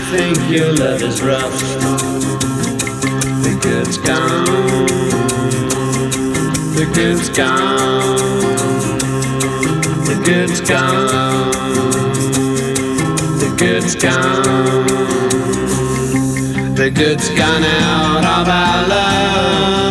think your love is rough. The good's gone. The good's gone. The good's gone. The good's gone. The good's gone out of our love.